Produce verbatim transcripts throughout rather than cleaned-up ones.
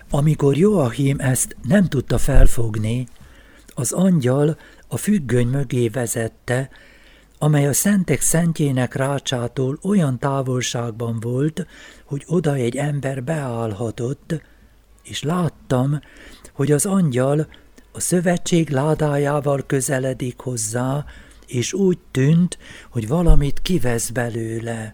Amikor Joachim ezt nem tudta felfogni, az angyal a függöny mögé vezette, amely a szentek szentjének rácsától olyan távolságban volt, hogy oda egy ember beállhatott, és láttam, hogy az angyal a szövetség ládájával közeledik hozzá, és úgy tűnt, hogy valamit kivesz belőle.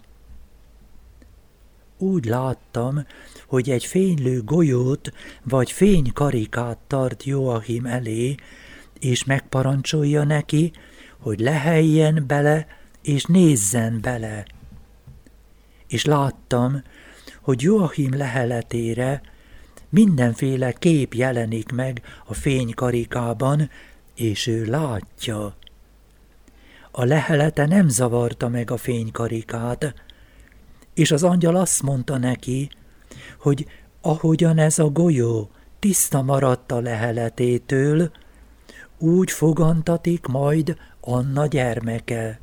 Úgy láttam, hogy egy fénylő golyót vagy fénykarikát tart Joachim elé, és megparancsolja neki, hogy leheljen bele, és nézzen bele. És láttam, hogy Joachim leheletére mindenféle kép jelenik meg a fénykarikában, és ő látja. A lehelete nem zavarta meg a fénykarikát, és az angyal azt mondta neki, hogy ahogyan ez a golyó tiszta maradt a leheletétől, úgy fogantatik majd Anna gyermeke.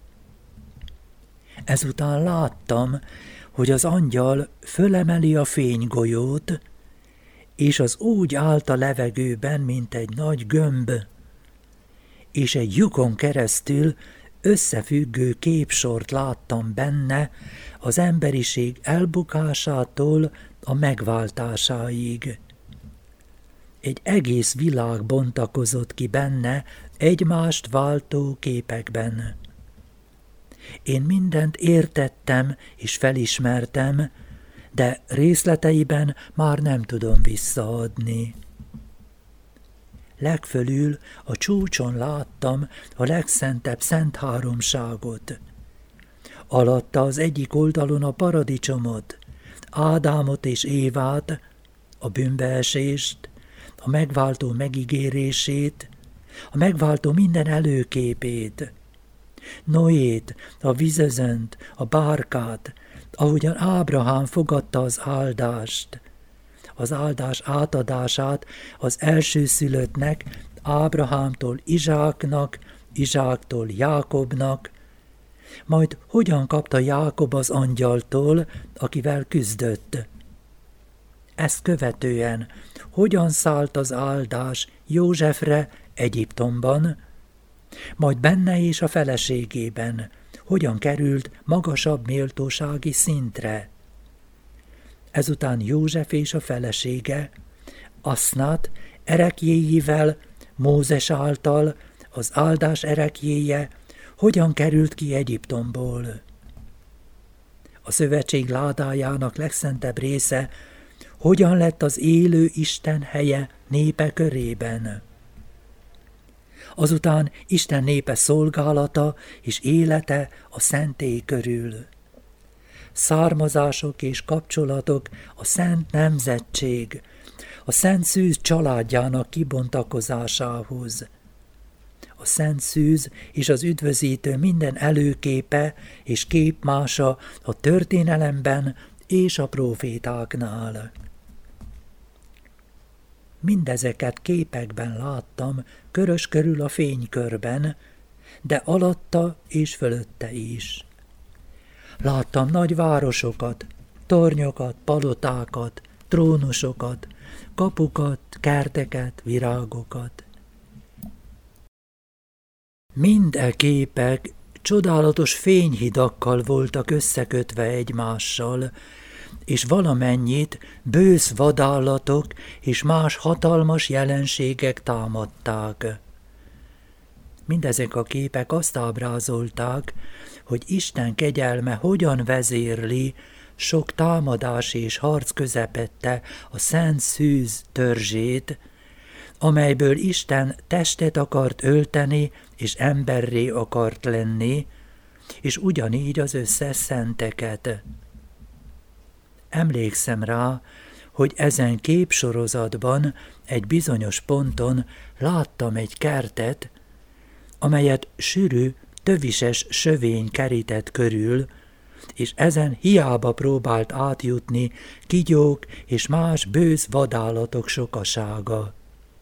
Ezután láttam, hogy az angyal fölemeli a fénygolyót, és az úgy állt a levegőben, mint egy nagy gömb, és egy lyukon keresztül összefüggő képsort láttam benne az emberiség elbukásától a megváltásáig. Egy egész világ bontakozott ki benne egymást váltó képekben. Én mindent értettem és felismertem, de részleteiben már nem tudom visszaadni. Legfölül a csúcson láttam a legszentebb szent háromságot. Alatta az egyik oldalon a paradicsomot, Ádámot és Évát, a bűnbeesést, a megváltó megígérését, a megváltó minden előképét, Noét, a vízözönt, a bárkát, ahogyan Ábrahám fogadta az áldást, az áldás átadását az elsőszülöttnek, Ábrahámtól Izsáknak, Izsáktól Jákobnak, majd hogyan kapta Jákob az angyaltól, akivel küzdött. Ezt követően hogyan szállt az áldás Józsefre Egyiptomban, majd benne és a feleségében, hogyan került magasabb méltósági szintre. Ezután József és a felesége, Asznat ereklyéivel, Mózes által, az áldás ereklyéje, hogyan került ki Egyiptomból. A szövetség ládájának legszentebb része, hogyan lett az élő Isten helye népe körében. Azután Isten népe szolgálata és élete a szentély körül. Származások és kapcsolatok a szent nemzetség, a szent szűz családjának kibontakozásához. A szent szűz és az üdvözítő minden előképe és képmása a történelemben és a prófétáknál. Mindezeket képekben láttam körös körül a fénykörben, de alatta és fölötte is. Láttam nagy városokat, tornyokat, palotákat, trónusokat, kapukat, kerteket, virágokat. Mind e képek csodálatos fényhidakkal voltak összekötve egymással, és valamennyit bősz vadállatok és más hatalmas jelenségek támadták. Mindezek a képek azt ábrázolták, hogy Isten kegyelme hogyan vezérli sok támadás és harc közepette a szent szűz törzsét, amelyből Isten testet akart ölteni, és emberré akart lenni, és ugyanígy az összes szenteket. Emlékszem rá, hogy ezen képsorozatban egy bizonyos ponton láttam egy kertet, amelyet sűrű, tövises sövény kerített körül, és ezen hiába próbált átjutni kígyók és más bősz vadállatok sokasága.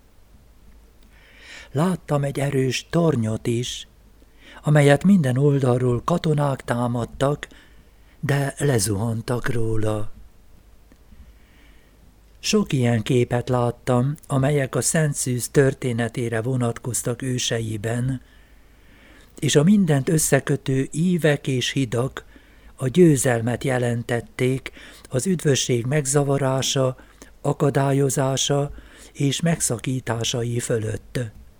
Láttam egy erős tornyot is, amelyet minden oldalról katonák támadtak, de lezuhantak róla. Sok ilyen képet láttam, amelyek a Szent Szűz történetére vonatkoztak őseiben, és a mindent összekötő ívek és hidak a győzelmet jelentették az üdvösség megzavarása, akadályozása és megszakításai fölött.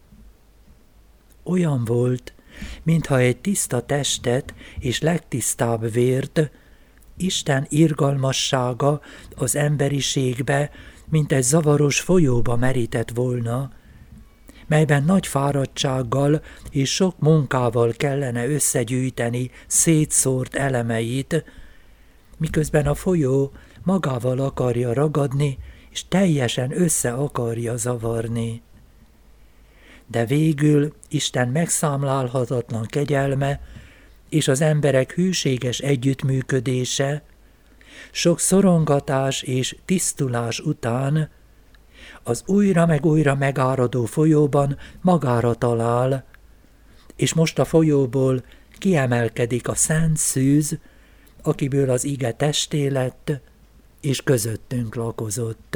Olyan volt, mintha egy tiszta testet és legtisztább vért Isten irgalmassága az emberiségbe, mint egy zavaros folyóba merített volna, melyben nagy fáradtsággal és sok munkával kellene összegyűjteni szétszórt elemeit, miközben a folyó magával akarja ragadni, és teljesen össze akarja zavarni. De végül Isten megszámlálhatatlan kegyelme és az emberek hűséges együttműködése, sok szorongatás és tisztulás után az újra meg újra megáradó folyóban magára talál, és most a folyóból kiemelkedik a Szent Szűz, akiből az ige testé lett, és közöttünk lakozott.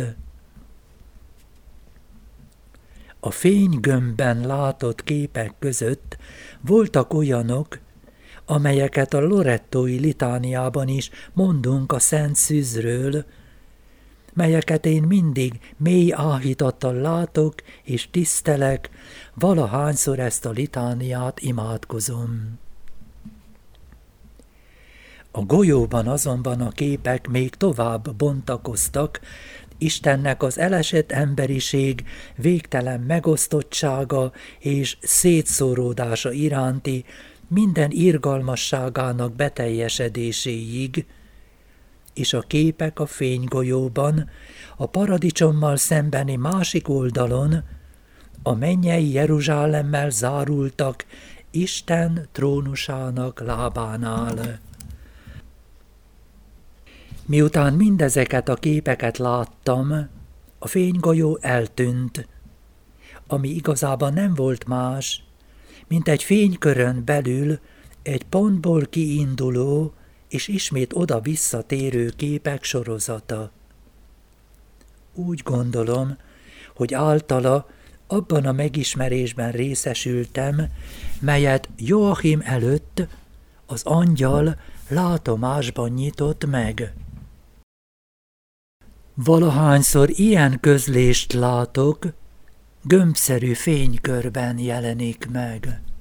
A fénygömbben látott képek között voltak olyanok, amelyeket a lorettói litániában is mondunk a Szent Szűzről, melyeket én mindig mély áhítattal látok és tisztelek, valahányszor ezt a litániát imádkozom. A golyóban azonban a képek még tovább bontakoztak, Istennek az elesett emberiség végtelen megosztottsága és szétszóródása iránti minden irgalmasságának beteljesedéséig, és a képek a fénygolyóban, a paradicsommal szembeni másik oldalon, a mennyei Jeruzsálemmel zárultak Isten trónusának lábánál. Miután mindezeket a képeket láttam, a fénygolyó eltűnt, ami igazában nem volt más, mint egy fénykörön belül egy pontból kiinduló és ismét oda visszatérő képek sorozata. Úgy gondolom, hogy általa abban a megismerésben részesültem, melyet Joachim előtt az angyal látomásban nyitott meg. Valahányszor ilyen közlést látok, gömbszerű fénykörben jelenik meg.